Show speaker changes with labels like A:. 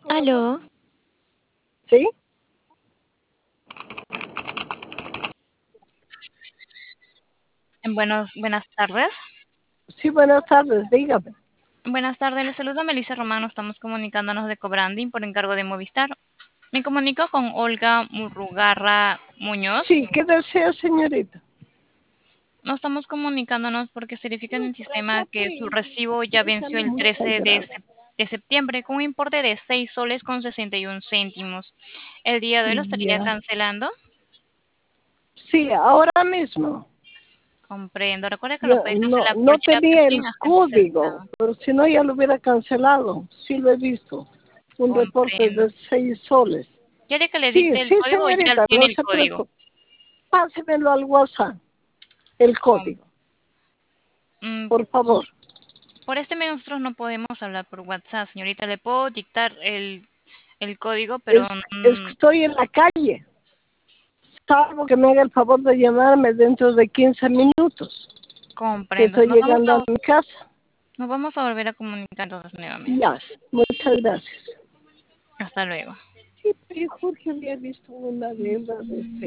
A: Aló,
B: ¿Sí?
A: Buenas tardes.
B: Sí, buenas tardes, dígame.
A: Buenas tardes, les saluda Melissa Romano. Estamos comunicándonos de Cobranding por encargo de Movistar. Me comunico con Olga Murrugarra Muñoz.
B: Sí, ¿qué desea, señorita?
A: No estamos comunicándonos porque se verifica en el sistema que su recibo ya venció el
B: Muchas
A: 13
B: gracias.
A: de septiembre con un importe de 6 soles con 61 céntimos. El día de hoy lo estaría
B: Ya.
A: cancelando.
B: Sí, ahora mismo.
A: Comprendo. Recuerda que lo
B: Yo
A: puede cancelar por
B: no
A: chat
B: tenía
A: también
B: el
A: agencia
B: código,
A: cercana.
B: pero si no ya lo hubiera cancelado. Sí lo he visto. Un reporte
A: Comprendo.
B: de 6 soles.
A: ¿Quiere que le
B: Sí,
A: dicte el
B: sí,
A: código o ya
B: señorita,
A: tiene
B: no
A: el
B: se
A: código?
B: preocupe. Pásemelo al WhatsApp, el
A: Com-
B: código,
A: mm,
B: por favor.
A: por este medio nosotros no podemos hablar por WhatsApp, señorita. Le puedo dictar el código, pero
B: Es que estoy en la calle. Salvo que me haga el favor de llamarme dentro de 15 minutos, que
A: comprendo.
B: estoy llegando a mi casa.
A: Nos vamos a volver a comunicar entonces nuevamente.
B: Ya, muchas gracias.
A: Hasta luego.
B: Sí, pero Jorge había visto una deuda de